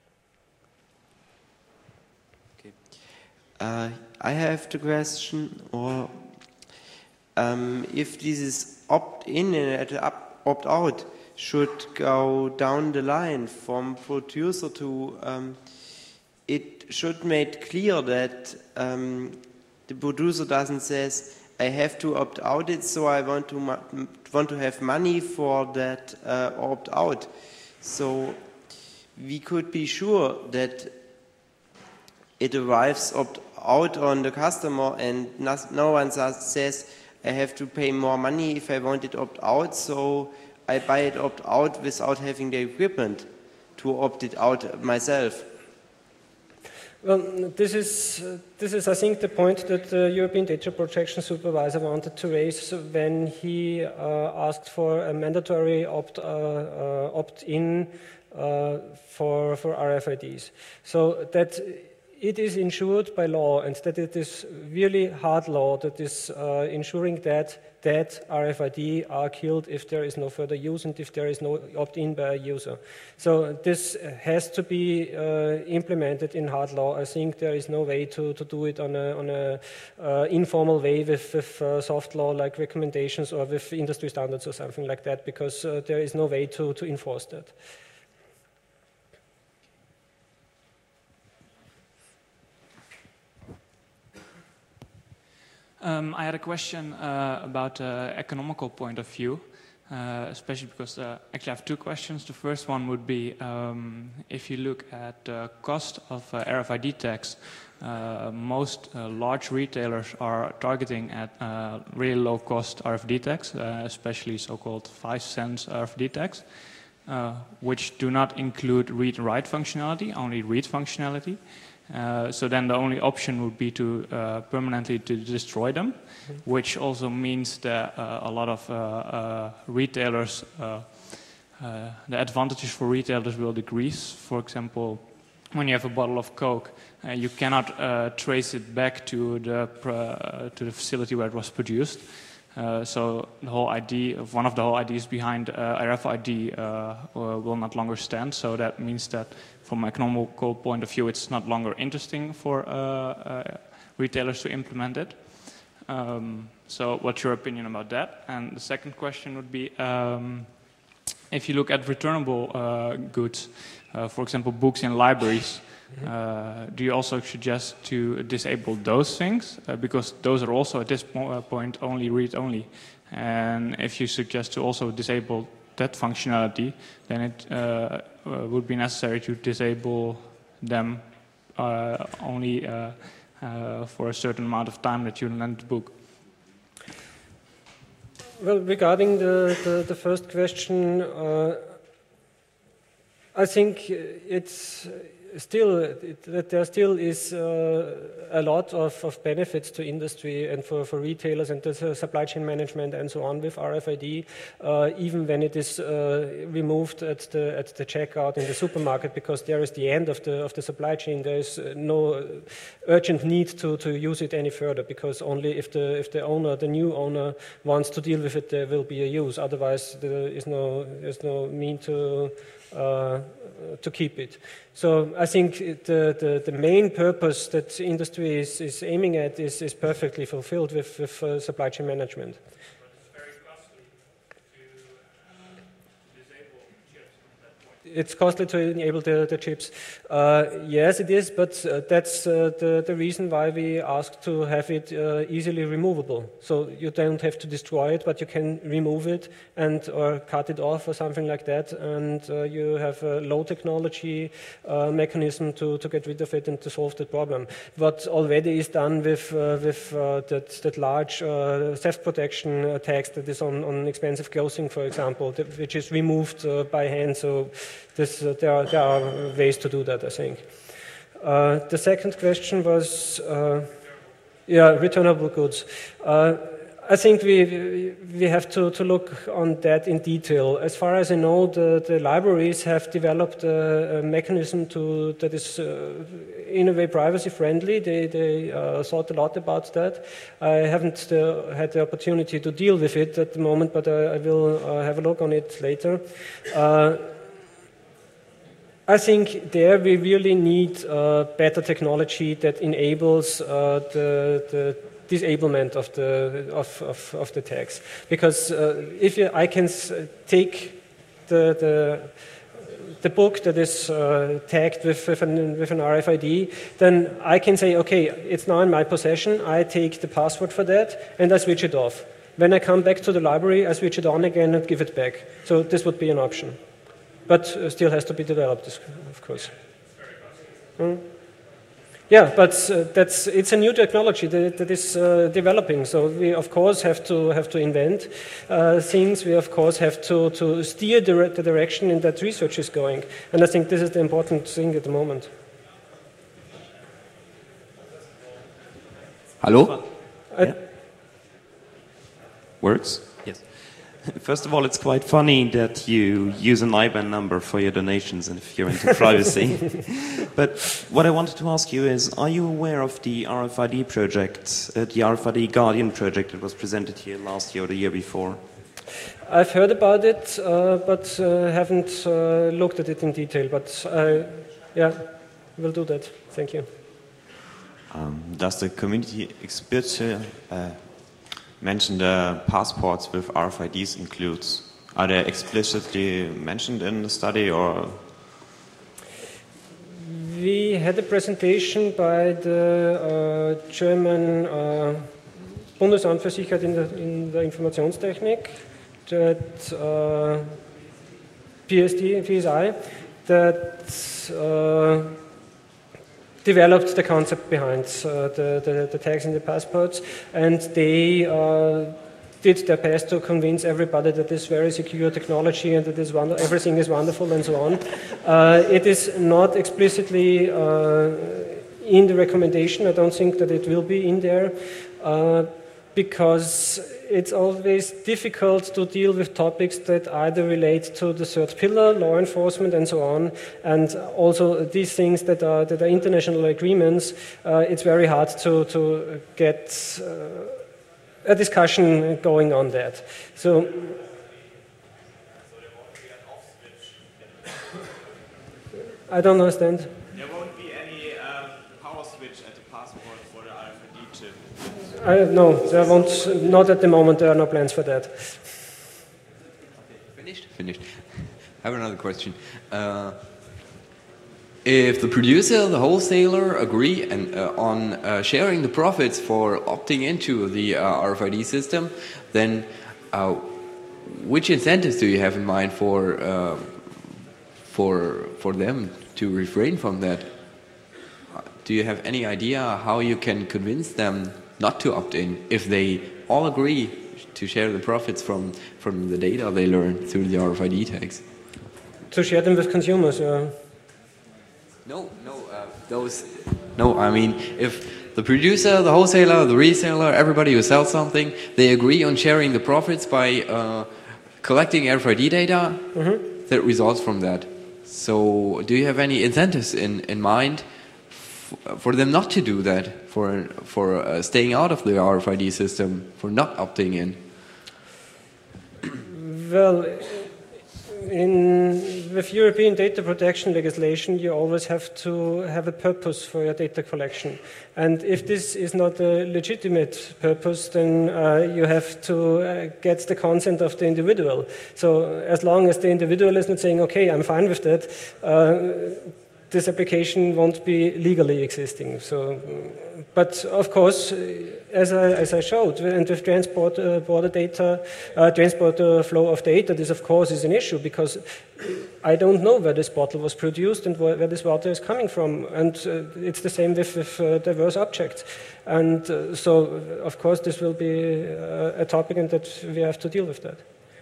Uh, I have the question, or um, if this is opt-in and opt-out should go down the line from producer to, um, it should make clear that um, the producer doesn't says, I have to opt out it, so I want to want to have money for that uh, opt out. So we could be sure that it arrives opt out on the customer, and no one says I have to pay more money if I want it opt out, so I buy it opt out without having the equipment to opt it out myself. Well, this is, uh, this is, I think, the point that the European Data Protection Supervisor wanted to raise when he uh, asked for a mandatory opt, uh, uh, opt-in uh, for, for R F I Ds. So that it is ensured by law, and that it is really hard law that is uh, ensuring that that R F I D are killed if there is no further use and if there is no opt-in by a user. So this has to be uh, implemented in hard law. I think there is no way to, to do it on a, on a uh, informal way with, with uh, soft law like recommendations or with industry standards or something like that, because uh, there is no way to, to enforce that. Um, I had a question uh, about uh, economical point of view, uh, especially because uh, actually I have two questions. The first one would be um, if you look at the cost of uh, R F I D tags, uh, most uh, large retailers are targeting at uh, really low cost R F I D tags, uh, especially so-called five cents R F I D tags, uh, which do not include read and write functionality, only read functionality. Uh, so then the only option would be to uh, permanently to destroy them, mm-hmm. which also means that uh, a lot of uh, uh, retailers, uh, uh, the advantages for retailers will decrease. For example, when you have a bottle of Coke, uh, you cannot uh, trace it back to the uh, to the facility where it was produced. Uh, so the whole idea of one of the whole ideas behind uh, R F I D uh, will not longer stand. So that means that from an economical point of view, it's not longer interesting for uh, uh, retailers to implement it. Um, so what's your opinion about that? And the second question would be, um, if you look at returnable uh, goods, uh, for example, books in libraries, Uh, do you also suggest to disable those things? Uh, because those are also at this po point only read-only. And if you suggest to also disable that functionality, then it uh, uh, would be necessary to disable them uh, only uh, uh, for a certain amount of time that you lend the book. Well, regarding the, the, the first question, uh, I think it's still, it, that there still is uh, a lot of, of benefits to industry and for, for retailers and the supply chain management and so on with R F I D, uh, even when it is uh, removed at the, at the checkout in the supermarket, because there is the end of the, of the supply chain. There is no urgent need to, to use it any further, because only if the, if the owner, the new owner, wants to deal with it, there will be a use. Otherwise, there is no, there's no mean to Uh, to keep it. So I think the, the, the main purpose that industry is, is aiming at is, is perfectly fulfilled with, with uh, supply chain management. But it's very costly to uh, disable chips at that point. It's costly to enable the, the chips. Uh, yes, it is, but uh, that's uh, the, the reason why we ask to have it uh, easily removable. So you don't have to destroy it, but you can remove it and or cut it off or something like that, and uh, you have a low technology uh, mechanism to, to get rid of it and to solve the problem. What already is done with, uh, with uh, that, that large uh, theft protection tags that is on, on expensive clothing, for example, that, which is removed uh, by hand. So this, uh, there, are, there are ways to do that, I think. Uh, the second question was, uh, yeah, returnable goods. Uh, I think we, we have to, to look on that in detail. As far as I know, the, the libraries have developed a, a mechanism to, that is uh, in a way privacy friendly. They, they uh, thought a lot about that. I haven't uh, had the opportunity to deal with it at the moment, but I, I will uh, have a look on it later. Uh, I think there we really need uh, better technology that enables uh, the, the disablement of the of, of, of the tags, because uh, if you, I can s take the, the the book that is uh, tagged with with an, with an R F I D, then I can say, okay, it's now in my possession. I take the password for that and I switch it off. When I come back to the library, I switch it on again and give it back. So this would be an option, but uh, still has to be developed, of course. Mm. Yeah, but uh, that's it's a new technology that, that is uh, developing. So we of course have to have to invent uh, things. We of course have to to steer the, the direction in that research is going. And I think this is the important thing at the moment. Hello. I, yeah. Works. Yes. First of all, it's quite funny that you use an I B A N number for your donations and if you're into privacy. But what I wanted to ask you is, are you aware of the R F I D project, uh, the R F I D Guardian project that was presented here last year or the year before? I've heard about it, uh, but uh, haven't uh, looked at it in detail. But uh, yeah, we'll do that. Thank you. Um, does the community expert uh, mention the passports with R F I Ds includes? Are they explicitly mentioned in the study, or? We had a presentation by the uh, German uh, Bundesamt für Sicherheit in der, in der Informationstechnik, that uh, P S D, P S I, that uh, developed the concept behind uh, the, the, the tags in the passports, and they uh, did their best to convince everybody that this is very secure technology and that this wonder everything is wonderful and so on. Uh, it is not explicitly uh, in the recommendation. I don't think that it will be in there, uh, because it's always difficult to deal with topics that either relate to the third pillar, law enforcement, and so on, and also these things that are that are international agreements. Uh, it's very hard to to get uh, a discussion going on that. So. I don't understand. There won't be any uh, power switch at the passport for the R F I D chip. I, no, there won't. Not at the moment. There are no plans for that. Okay, finished. Finished. I have another question. Uh, if the producer, the wholesaler agree and uh, on uh, sharing the profits for opting into the uh, R F I D system, then uh, which incentives do you have in mind for uh, for for them to refrain from that? Do you have any idea how you can convince them not to opt in if they all agree to share the profits from, from the data they learn through the R F I D tags? To share them with consumers, yeah. No, no, uh, those, no, I mean, if the producer, the wholesaler, the reseller, everybody who sells something, they agree on sharing the profits by uh, collecting R F I D data mm-hmm. that results from that. So do you have any incentives in, in mind for them not to do that, for for uh, staying out of the R F I D system, for not opting in? Well, in with European data protection legislation, you always have to have a purpose for your data collection. And if this is not a legitimate purpose, then uh, you have to uh, get the consent of the individual. So as long as the individual is not saying, okay, I'm fine with that, uh, this application won't be legally existing. So, but of course, as I, as I showed, and with transport uh, border data, uh, transport uh, flow of data, this of course is an issue because I don't know where this bottle was produced and where, where this water is coming from, and uh, it's the same with, with uh, diverse objects. And uh, so, of course, this will be uh, a topic, and that we have to deal with that.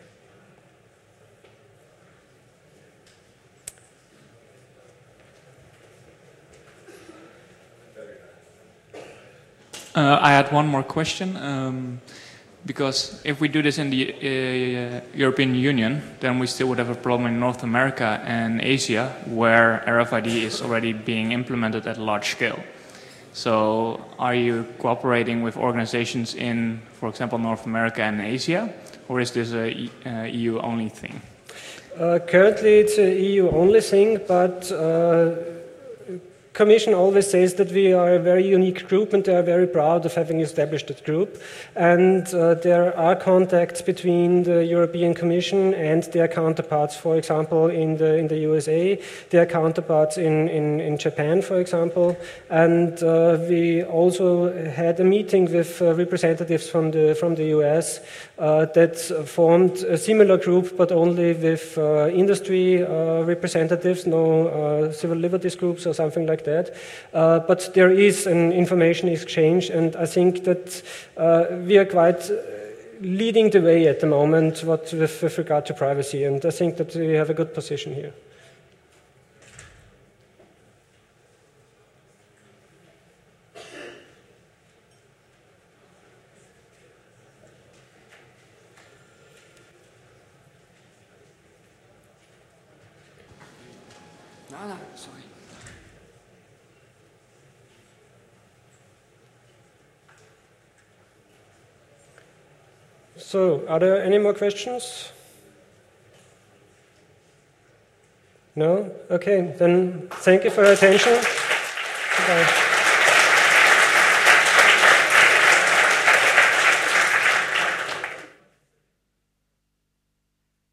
Uh, I had one more question, um, because if we do this in the uh, European Union, then we still would have a problem in North America and Asia, where R F I D is already being implemented at a large scale. So are you cooperating with organizations in, for example, North America and Asia, or is this a uh, E U-only thing? Uh, currently it's a E U-only thing, but uh, Commission always says that we are a very unique group, and they are very proud of having established that group. And uh, there are contacts between the European Commission and their counterparts, for example, in the in the U S A, their counterparts in, in, in Japan, for example. And uh, we also had a meeting with uh, representatives from the from the U S uh, that formed a similar group, but only with uh, industry uh, representatives, no uh, civil liberties groups or something like that. Uh, but there is an information exchange, and I think that uh, we are quite leading the way at the moment what, with, with regard to privacy, and I think that we have a good position here. No, no, sorry. So, are there any more questions? No? Okay, then thank you for your attention. Goodbye.